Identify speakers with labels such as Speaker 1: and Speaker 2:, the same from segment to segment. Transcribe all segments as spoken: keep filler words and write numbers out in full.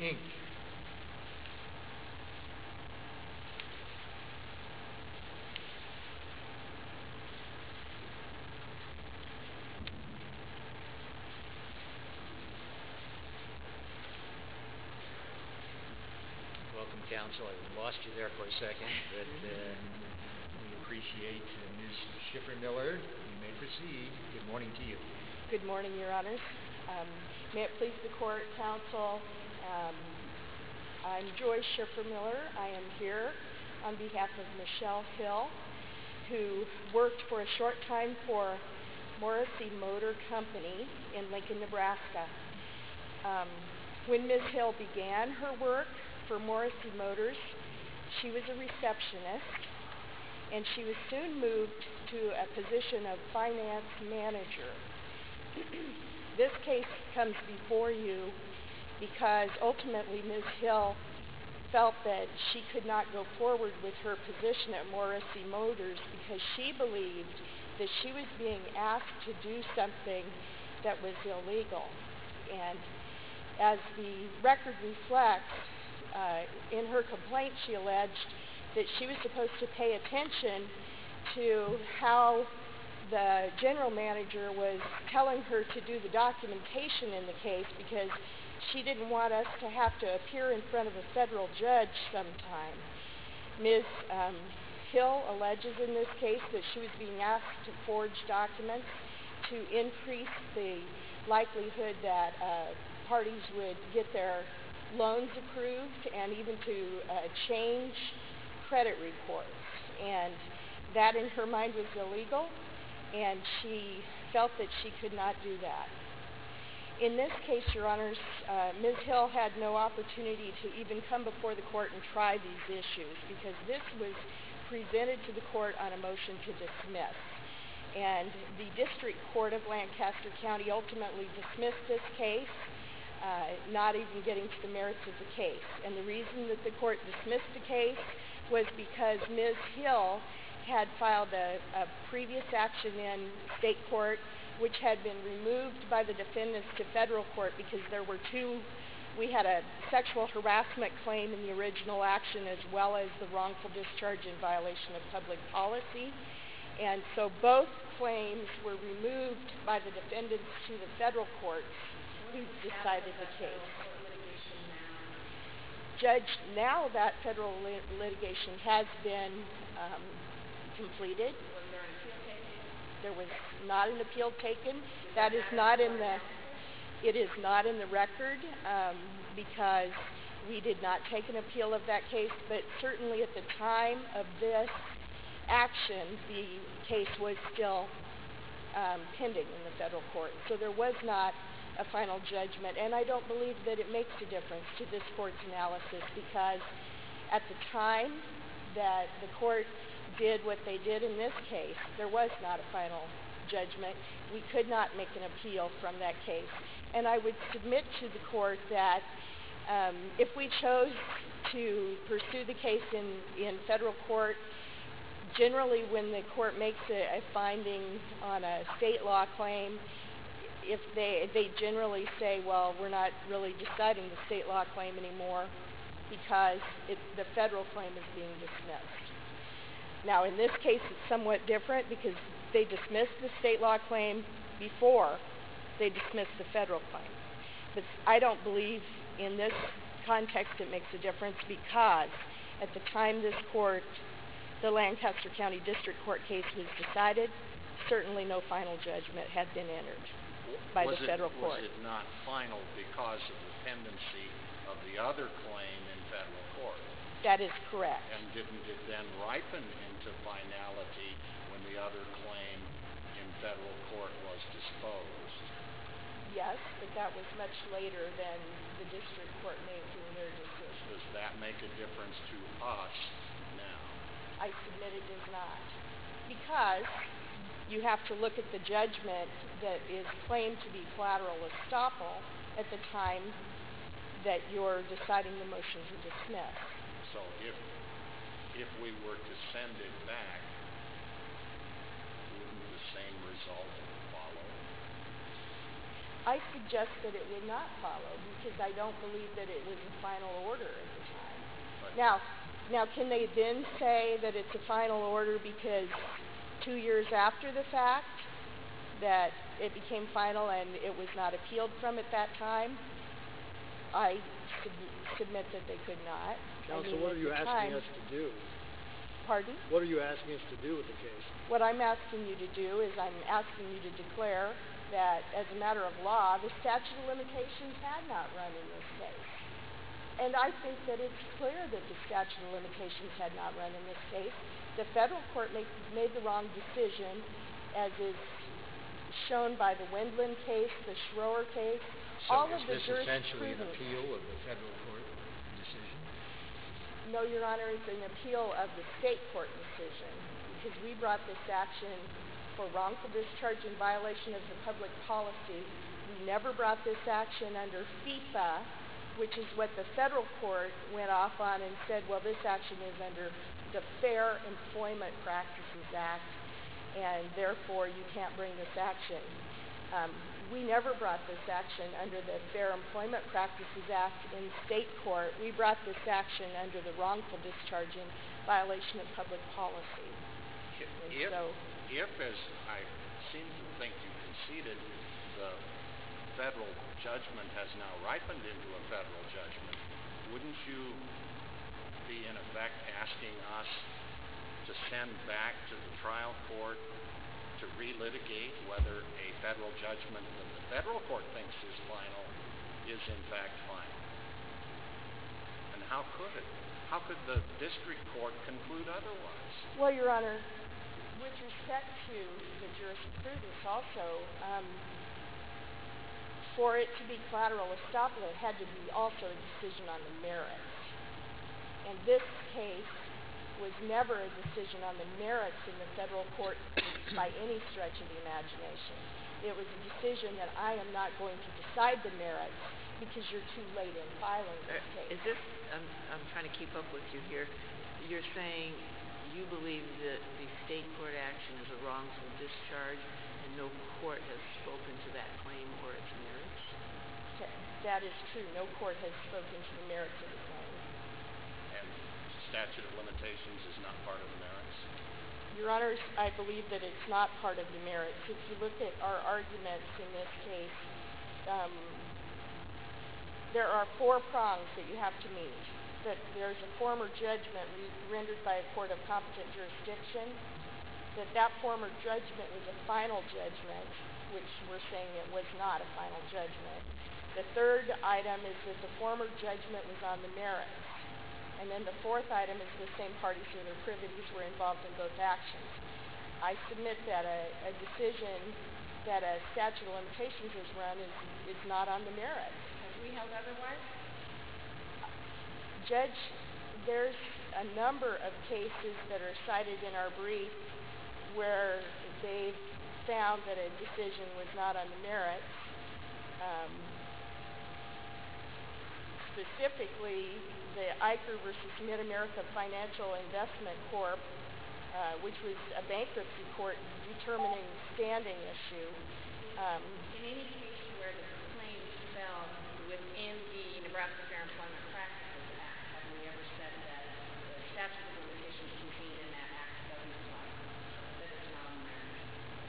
Speaker 1: Incorporated.
Speaker 2: Welcome, counsel. I lost you there for a second, but uh, we appreciate uh, Miz Schiffer-Miller. You may proceed. Good morning to you.
Speaker 3: Good morning, Your Honors. Um, may it please the court, counsel. Um, I'm Joy Schiffer-Miller. I am here on behalf of Michelle Hill, who worked for a short time for Morrissey Motor Company in Lincoln, Nebraska. Um, when Miz Hill began her work for Morrissey Motors, she was a receptionist, and she was soon moved to a position of finance manager. This case comes before you because ultimately Miz Hill felt that she could not go forward with her position at Morrissey Motors because she believed that she was being asked to do something that was illegal. And as the record reflects, uh, in her complaint she alleged that she was supposed to pay attention to how the general manager was telling her to do the documentation in the case because she didn't want us to have to appear in front of a federal judge sometime. Miz Um, Hill alleges in this case that she was being asked to forge documents to increase the likelihood that uh, parties would get their loans approved and even to uh, change credit reports. And that in her mind was illegal, and she felt that she could not do that. In this case, Your Honors, uh, Miz Hill had no opportunity to even come before the court and try these issues because this was presented to the court on a motion to dismiss. And the District Court of Lancaster County ultimately dismissed this case, uh, not even getting to the merits of the case. And the reason that the court dismissed the case was because Miz Hill had filed a, a previous action in state court which had been removed by the defendants to federal court because there were two, we had a sexual harassment claim in the original action as well as the wrongful discharge in violation of public policy. And so both claims were removed by the defendants to the federal court who decided the case. Judge, now that federal lit- litigation has been um, completed.
Speaker 4: Was there an appeal taken?
Speaker 3: There was not an appeal taken. That is not in the, it is not in the record um, because we did not take an appeal of that case, but certainly at the time of this action, the case was still um, pending in the federal court. So there was not a final judgment, and I don't believe that it makes a difference to this court's analysis because at the time that the court did what they did in this case, there was not a final judgment. We could not make an appeal from that case. And I would submit to the court that um, if we chose to pursue the case in, in federal court, generally when the court makes a, a finding on a state law claim, if they they generally say, well, we're not really deciding the state law claim anymore because it, the federal claim is being dismissed. Now, in this case, it's somewhat different because they dismissed the state law claim before they dismissed the federal claim. But I don't believe in this context it makes a difference because at the time this court, the Lancaster County District Court case was decided, certainly no final judgment had been entered by
Speaker 1: was
Speaker 3: the
Speaker 1: it,
Speaker 3: federal court.
Speaker 1: Was it not final because of the pendency of the other claim in federal court?
Speaker 3: That is correct.
Speaker 1: And didn't it then ripen into finality when the other claim in federal court was disposed?
Speaker 3: Yes, but that was much later than the district court making their decision.
Speaker 1: Does that make a difference to us now?
Speaker 3: I submit it does not. Because you have to look at the judgment that is claimed to be collateral estoppel at the time that you're deciding the motion to dismiss.
Speaker 1: So if if we were to send it back, wouldn't the same result follow?
Speaker 3: I suggest that it would not follow because I don't believe that it was a final order at the time. Now, now can they then say that it's a final order because two years after the fact that it became final and it was not appealed from at that time? I sub- submit that they could not.
Speaker 5: Counsel,
Speaker 3: I mean,
Speaker 5: what
Speaker 3: at
Speaker 5: are you
Speaker 3: the
Speaker 5: asking
Speaker 3: time-
Speaker 5: us to do?
Speaker 3: Pardon?
Speaker 5: What are you asking us to do with the case?
Speaker 3: What I'm asking you to do is I'm asking you to declare that as a matter of law, the statute of limitations had not run in this case. And I think that it's clear that the statute of limitations had not run in this case. The federal court made, made the wrong decision, as is shown by the Wendland case, the Schroer case,
Speaker 2: So
Speaker 3: all
Speaker 2: is
Speaker 3: of the
Speaker 2: this essentially an
Speaker 3: jurisprudence.
Speaker 2: appeal of the federal court decision?
Speaker 3: No, Your Honor, it's an appeal of the state court decision because we brought this action for wrongful discharge in violation of the public policy. We never brought this action under FEPA, which is what the federal court went off on and said, well, this action is under the Fair Employment Practices Act, and therefore you can't bring this action. Um, we never brought this action under the Fair Employment Practices Act in state court. We brought this action under the wrongful discharge in violation of public policy. And
Speaker 1: If,
Speaker 3: so,
Speaker 1: if, as I seem to think you conceded, the federal judgment has now ripened into a federal judgment, wouldn't you be in effect asking us to send back to the trial court to relitigate whether a federal judgment that the federal court thinks is final is in fact final? And how could it? How could the district court conclude otherwise?
Speaker 3: well, Your Honor, with respect to the jurisprudence also, um, for it to be collateral estoppel, it had to be also a decision on the merits. And this case was never a decision on the merits in the federal court by any stretch of the imagination. It was a decision that I am not going to decide the merits because you're too late in filing this
Speaker 6: Uh,
Speaker 3: case.
Speaker 6: Is this, I'm, I'm trying to keep up with you here. You're saying you believe that the state court action is a wrongful discharge and no court has spoken to that claim or its merits?
Speaker 3: Th- That is true. No court has spoken to the merits of the claim.
Speaker 1: And statute of limitations is not part of the merits?
Speaker 3: Your Honors, I believe that it's not part of the merits. If you look at our arguments in this case, um, there are four prongs that you have to meet. That there's a former judgment re- rendered by a court of competent jurisdiction, that that former judgment was a final judgment, which we're saying it was not a final judgment. The third item is that the former judgment was on the merits. And then the fourth item is the same parties or their privities were involved in both actions. I submit that a, a decision that a statute of limitations is run is, is not on the merits.
Speaker 4: Have we held otherwise?
Speaker 3: Judge, there's a number of cases that are cited in our brief where they've found that a decision was not on the merits. Um, specifically, the Eicher versus Mid-America Financial Investment Corp, uh, which was a bankruptcy court determining standing issue. Um,
Speaker 4: In any case where the claims fell within the Nebraska Fair Employment Practices Act, have we ever said that the statute of limitations contained in that act doesn't apply, that it's not on the merits?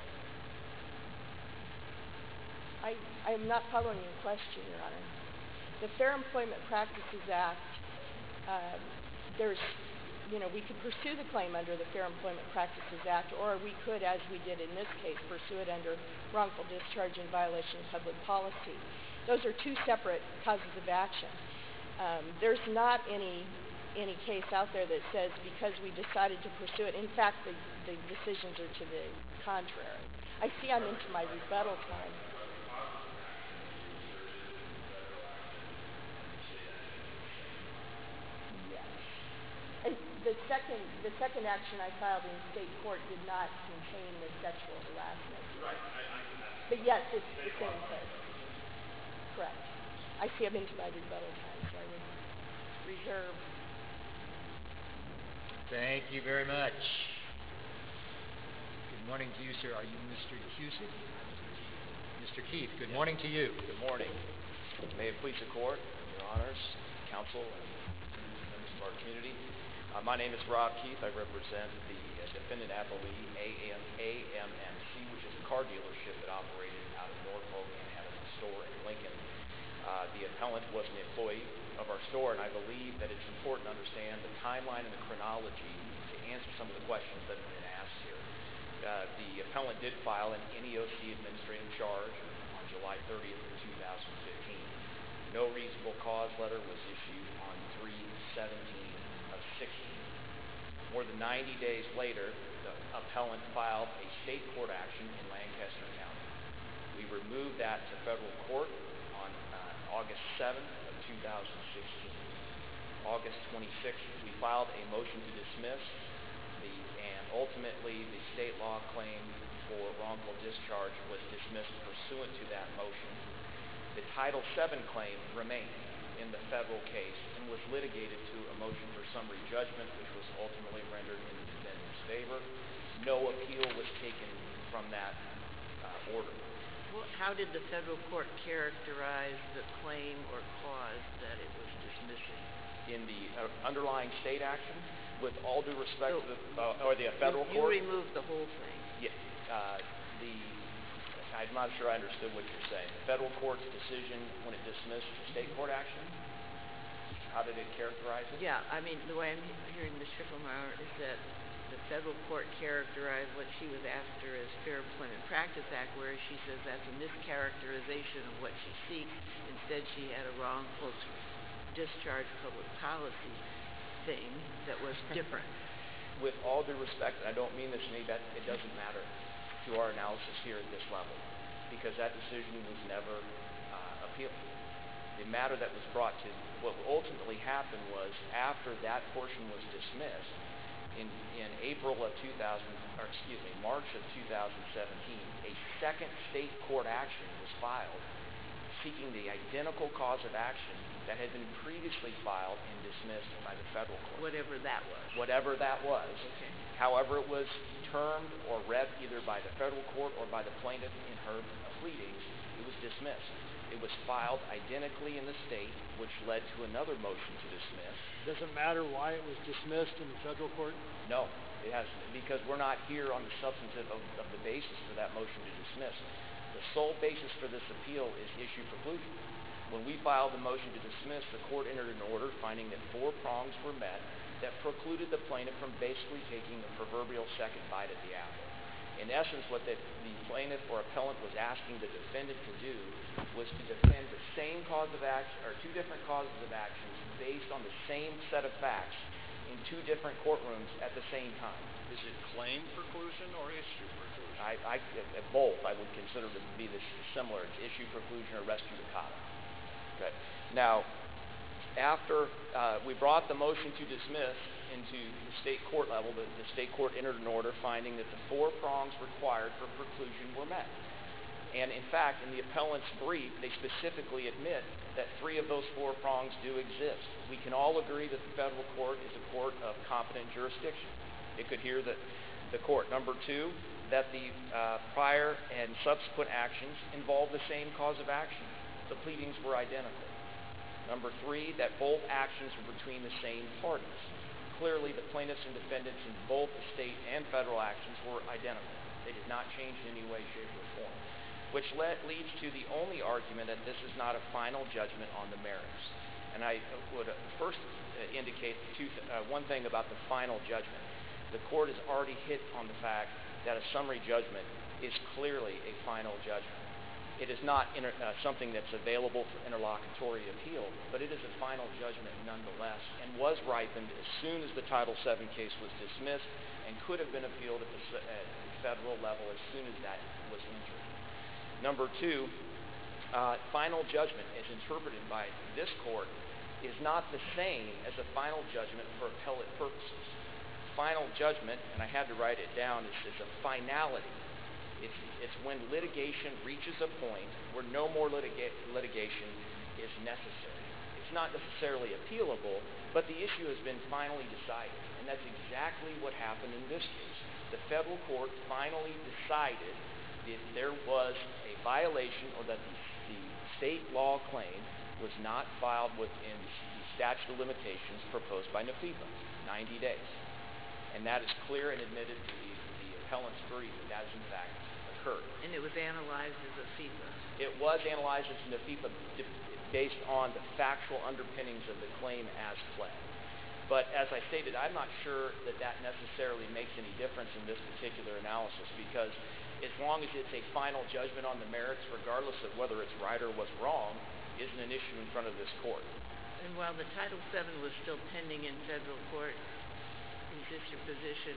Speaker 3: I, I'm not following your question, Your Honor. The Fair Employment Practices Act, uh, there's, you know, we could pursue the claim under the Fair Employment Practices Act, or we could, as we did in this case, pursue it under wrongful discharge in violation of public policy. Those are two separate causes of action. Um, there's not any any case out there that says because we decided to pursue it. In fact, the, the decisions are to the contrary. I see I'm into my rebuttal time. And the second, the second action I filed in state court did not contain the sexual harassment. Right. But yes, it's the same case. Correct. I see I'm into my rebuttal time, so I would reserve.
Speaker 2: Thank you very much. Good morning to you, sir. Are you Mister Cusick? Mister Mister Keith, good morning to you.
Speaker 7: Good morning. May it please the Court, Your Honors, Counsel, and members of our community. Uh, my name is Rob Keith. I represent the uh, defendant appellee A M M C, which is a car dealership that operated out of Norfolk and had a store in Lincoln. Uh, the appellant was an employee of our store, and I believe that it's important to understand the timeline and the chronology to answer some of the questions that have been asked here. Uh, the appellant did file an N E O C administrative charge on July thirtieth, two thousand fifteen. No reasonable cause letter was issued on three seventeen of sixteen. More than ninety days later, the appellant filed a state court action in Lancaster County. We removed that to federal court on uh, August seventh of two thousand sixteen. August twenty-sixth, we filed a motion to dismiss. The, and ultimately, the state law claim for wrongful discharge was dismissed pursuant to that motion. The Title seven claim remained in the federal case and was litigated to a motion for summary judgment, which was ultimately rendered in the defendant's favor. No appeal was taken from that uh, order.
Speaker 6: Well, how did the federal court characterize the claim or cause that it was dismissing?
Speaker 7: In the uh, underlying state action, with all due respect
Speaker 6: So
Speaker 7: to the, uh, or the federal
Speaker 6: you,
Speaker 7: court?
Speaker 6: You removed the whole thing.
Speaker 7: Yeah, uh, the, I'm not sure I understood what you're saying. The federal court's decision when it dismissed the state court action, how did it characterize it?
Speaker 6: Yeah, I mean, the way I'm hearing Miz Schiffelmeier is that the federal court characterized what she was after as Fair Employment Practice Act, whereas she says that's a mischaracterization of what she seeks. Instead, she had a wrongful discharge public policy thing that was different.
Speaker 7: With all due respect, and I don't mean this to me, that it doesn't matter to our analysis here at this level, because that decision was never uh, appealed. The matter that was brought to, what ultimately happened was after that portion was dismissed, in, in April of two thousand, or excuse me, March of two thousand seventeen, a second state court action was filed seeking the identical cause of action that had been previously filed and dismissed by the federal court.
Speaker 6: Whatever that was.
Speaker 7: Whatever that was.
Speaker 6: Okay.
Speaker 7: However it was termed or read either by the federal court or by the plaintiff in her pleadings, it was dismissed. It was filed identically in the state, which led to another motion to dismiss.
Speaker 5: Doesn't matter why it was dismissed in the federal court?
Speaker 7: No, it hasn't, because we're not here on the substantive of, of the basis for that motion to dismiss. The sole basis for this appeal is issue preclusion. When we filed the motion to dismiss, the court entered an order finding that four prongs were met that precluded the plaintiff from basically taking the proverbial second bite at the apple. In essence, what the, the plaintiff or appellant was asking the defendant to do was to defend the same cause of action, or two different causes of actions based on the same set of facts in two different courtrooms at the same time.
Speaker 1: Is it claim preclusion or issue preclusion?
Speaker 7: I, I, at both, I would consider to be this similar. It's issue preclusion or res judicata. Okay. Now, after uh, we brought the motion to dismiss into the state court level, the, the state court entered an order finding that the four prongs required for preclusion were met. And in fact, in the appellant's brief, they specifically admit that three of those four prongs do exist. We can all agree that the federal court is a court of competent jurisdiction. It could hear the, the court. Number two, that the uh, prior and subsequent actions involve the same cause of action. The pleadings were identical. Number three, that both actions were between the same parties. Clearly, the plaintiffs and defendants in both the state and federal actions were identical. They did not change in any way, shape, or form, which led, leads to the only argument that this is not a final judgment on the merits. And I would first indicate two th- uh, one thing about the final judgment. The court has already hit on the fact that a summary judgment is clearly a final judgment. It is not inter- uh, something that's available for interlocutory appeal, but it is a final judgment nonetheless, and was ripened as soon as the Title seven case was dismissed and could have been appealed at the, at the federal level as soon as that was entered. Number two, uh, final judgment as interpreted by this court is not the same as a final judgment for appellate purposes. Final judgment, and I had to write it down, is, is a finality. It's, it's when litigation reaches a point where no more litiga- litigation is necessary. It's not necessarily appealable, but the issue has been finally decided, and that's exactly what happened in this case. The federal court finally decided that there was a violation or that the, the state law claim was not filed within the statute of limitations proposed by NAFIPA, ninety days. And that is clear and admitted to the, the appellant's brief that that has in fact occurred.
Speaker 6: And it was analyzed as a FIPA.
Speaker 7: It was analyzed as NAFIPA based on the factual underpinnings of the claim as pled. But as I stated, I'm not sure that that necessarily makes any difference in this particular analysis, because as long as it's a final judgment on the merits, regardless of whether it's right or what's wrong, isn't an issue in front of this court.
Speaker 6: And while the Title seven was still pending in federal court, is this your position,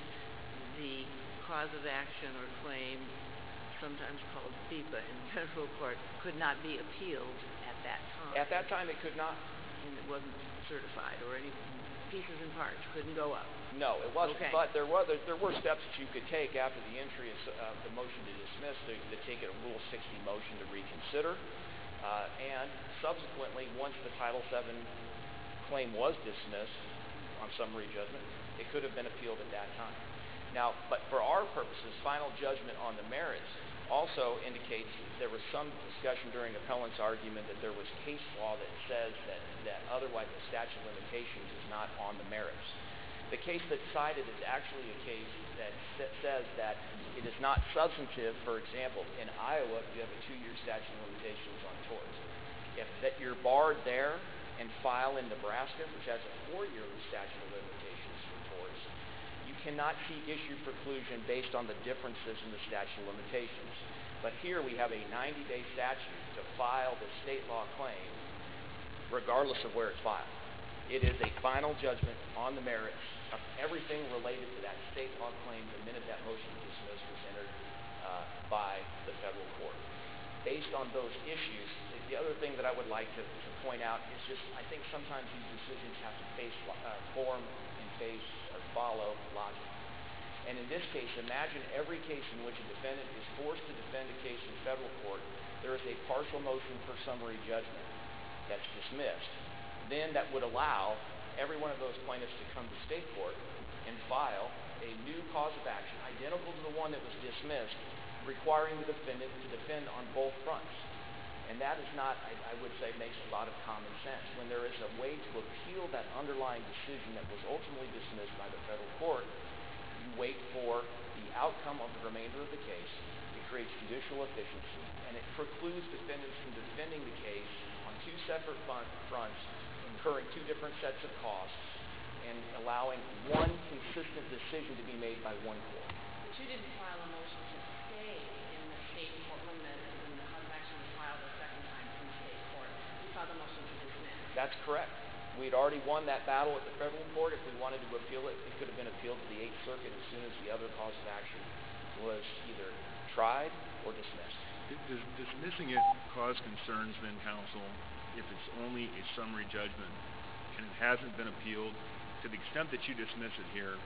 Speaker 6: the cause of action or claim, sometimes called FIPA in federal court, could not be appealed at that time?
Speaker 7: At that time, it could not.
Speaker 6: And it wasn't certified, or any pieces and parts couldn't go up?
Speaker 7: No, it wasn't.
Speaker 6: Okay.
Speaker 7: But there were there, there were steps that you could take after the entry of uh, the motion to dismiss to, to take a Rule sixty motion to reconsider, uh, and subsequently, once the Title seven claim was dismissed on summary judgment, it could have been appealed at that time. Now, but for our purposes, final judgment on the merits also indicates there was some discussion during appellant's argument that there was case law that says that, that otherwise the statute of limitations is not on the merits. The case that's cited is actually a case that says that it is not substantive. For example, in Iowa, you have a two-year statute of limitations on torts. If that you're barred there and file in Nebraska, which has a four-year statute of limitations for torts, you cannot seek issue preclusion based on the differences in the statute of limitations. But here we have a ninety-day statute to file the state law claim regardless of where it's filed. It is a final judgment on the merits of everything related to that state law claim the minute that motion to dismiss was entered uh, by the federal court. Based on those issues, the other thing that I would like to, to point out is just I think sometimes these decisions have to face, uh, form and face or follow logic. And in this case, imagine every case in which a defendant is forced to defend a case in federal court, there is a partial motion for summary judgment that's dismissed. Then that would allow every one of those plaintiffs to come to state court and file a new cause of action identical to the one that was dismissed, requiring the defendant to defend on both fronts. And that is not, I, I would say, makes a lot of common sense. When there is a way to appeal that underlying decision that was ultimately dismissed by the federal court, you wait for the outcome of the remainder of the case. It creates judicial efficiency, and it precludes defendants from defending the case on two separate front, fronts, incurring two different sets of costs, and allowing one consistent decision to be made by one court.
Speaker 4: But you didn't file a motion to stay in the state court when the, when the cause of action was filed the second time in state court. You filed a motion to dismiss.
Speaker 7: That's correct. We'd already won that battle at the federal court. If we wanted to appeal it, it could have been appealed to the Eighth Circuit as soon as the other cause of action was either tried or dismissed.
Speaker 8: Does dismissing it cause concerns then, counsel, if it's only a summary judgment and it hasn't been appealed? To the extent that you dismiss it here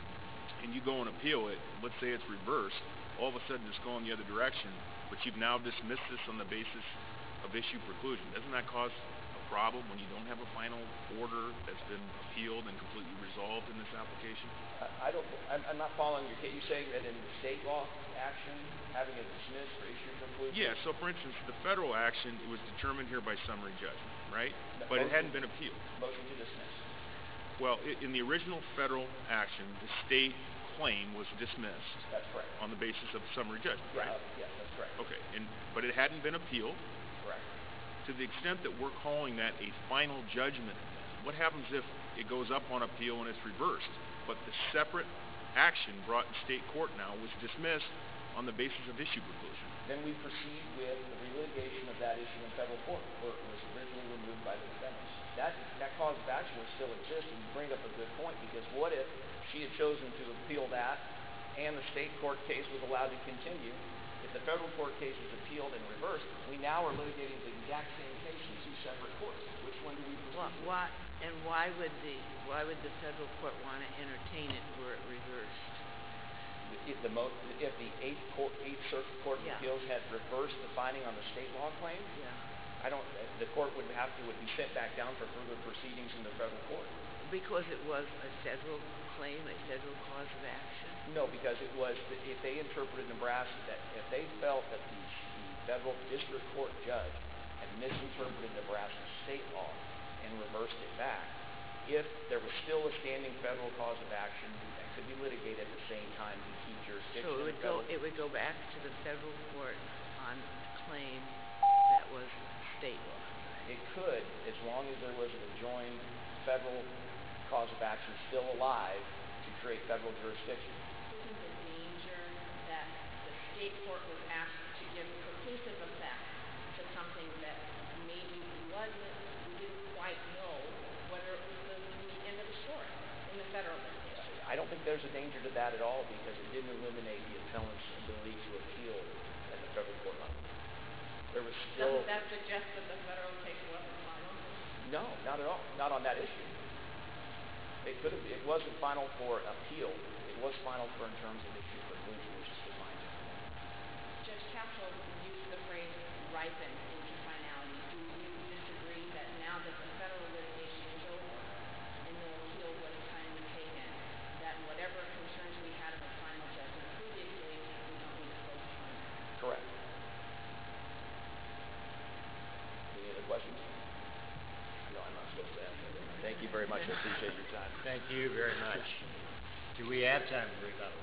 Speaker 8: and you go and appeal it, let's say it's reversed, all of a sudden it's going the other direction, but you've now dismissed this on the basis of issue preclusion. Doesn't that cause a problem when you don't have a final order that's been appealed and completely resolved in this application?
Speaker 7: I, I don't, I'm, I'm not following your case. You're saying that in the state law action, having it dismissed for issue preclusion?
Speaker 8: Yeah, so for instance, the federal action, it was determined here by summary judgment, right?
Speaker 7: The
Speaker 8: But it
Speaker 7: motion-
Speaker 8: hadn't been appealed.
Speaker 7: Motion to dismiss.
Speaker 8: Well, i- in the original federal action, the state claim was dismissed
Speaker 7: That's correct.
Speaker 8: on the basis of summary judgment, right?
Speaker 7: Yeah, yes, that's correct.
Speaker 8: Okay, and but it hadn't been appealed.
Speaker 7: Correct.
Speaker 8: To the extent that we're calling that a final judgment, what happens if it goes up on appeal and it's reversed, but the separate action brought in state court now was dismissed on the basis of issue preclusion?
Speaker 7: Then we proceed with the relitigation of that issue in federal court, where it was originally removed by the defendants. That, that cause of action would still exist, and you bring up a good point, because what if she had chosen to appeal that and the state court case was allowed to continue? If the federal court case is appealed and reversed, we now are litigating the exact same case in two separate courts. Which one do we proceed with?
Speaker 6: Why, and why would the why would the federal court want to entertain it were it reversed?
Speaker 7: If the, mo- if the Eighth, court, Eighth Circuit Court of
Speaker 6: Yeah.
Speaker 7: Appeals had reversed the finding on the state law claim,
Speaker 6: Yeah.
Speaker 7: I don't. The court would have to would be sent back down for further proceedings in the federal court.
Speaker 6: Because it was a federal claim, a federal cause of action?
Speaker 7: No, because it was if they interpreted Nebraska that if they felt that the, the federal district court judge had misinterpreted Nebraska state law and reversed it back, if there was still a standing federal cause of action that could be litigated at the same time to keep jurisdiction.
Speaker 6: So it
Speaker 7: in
Speaker 6: would
Speaker 7: the
Speaker 6: go,
Speaker 7: federal-
Speaker 6: it would go back to the federal court on a claim that was state law.
Speaker 7: It could, as long as there was an adjoined federal cause of action still alive to create federal jurisdiction.
Speaker 4: Isn't the danger that the state court was asked to give preclusive effect to something that maybe wasn't, we didn't quite know whether it was the, the end of the story in the federal litigation?
Speaker 7: I don't think there's a danger to that at all because it didn't eliminate the appellant's ability to appeal at the federal court level. There was still...
Speaker 4: Doesn't that suggest that the federal case wasn't final?
Speaker 7: No, not at all. Not on that issue. It could have, it wasn't final for appeal. It was final for in terms of issue preclusion, which is defined.
Speaker 4: Judge Capshaw used the phrase ripen into finality. Do you disagree that now that the federal litigation is over and no appeal was timely taken, that whatever concerns we had of a final judgment previously, we don't need to focus on that?
Speaker 7: Correct. Any other questions? No, I'm not supposed to answer. Thank you very much. I appreciate your time.
Speaker 2: Thank you very much. Do we have time for rebuttal?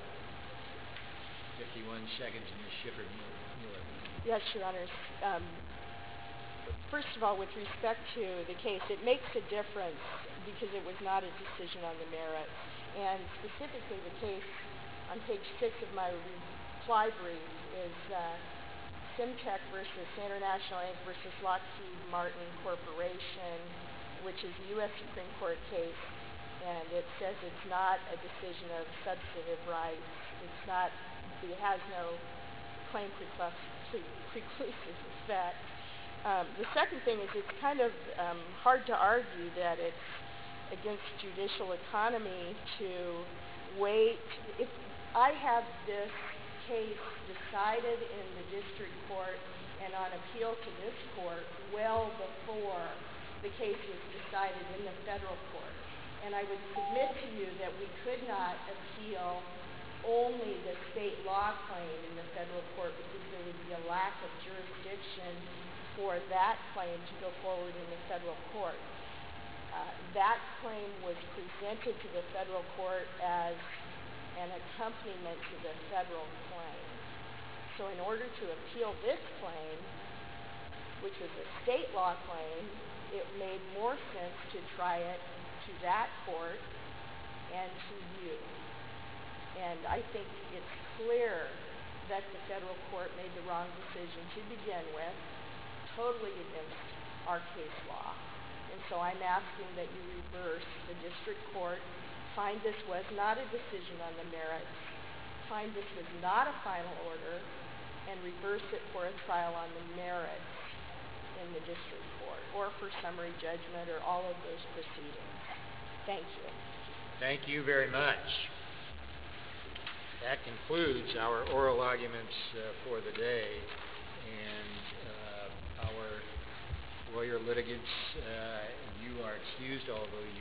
Speaker 2: fifty-one seconds, Miz Schiffer Miller.
Speaker 3: Yes, Your Honors. Um, first of all, with respect to the case, it makes a difference because it was not a decision on the merits. And specifically, the case on page six of my reply brief is uh, Simtech versus International Incorporated versus Lockheed Martin Corporation, which is a U S Supreme Court case, and it says it's not a decision of substantive rights. It's not, it has no claim preclusive effect. Um, the second thing is it's kind of um, hard to argue that it's against judicial economy to wait. If I have this case decided in the district court and on appeal to this court well before the case was decided in the federal court, and I would submit to you that we could not appeal only the state law claim in the federal court because there would be a lack of jurisdiction for that claim to go forward in the federal court. Uh, that claim was presented to the federal court as an accompaniment to the federal claim. So in order to appeal this claim, which was a state law claim, it made more sense to try it to that court and to you. And I think it's clear that the federal court made the wrong decision to begin with, totally against our case law. And so I'm asking that you reverse the district court, find this was not a decision on the merits, find this was not a final order, and reverse it for a trial on the merits in the district court, or for summary judgment, or all of those proceedings. Thank you.
Speaker 2: Thank you very much. That concludes our oral arguments uh, for the day, and uh, our lawyer litigants, uh, you are excused, although you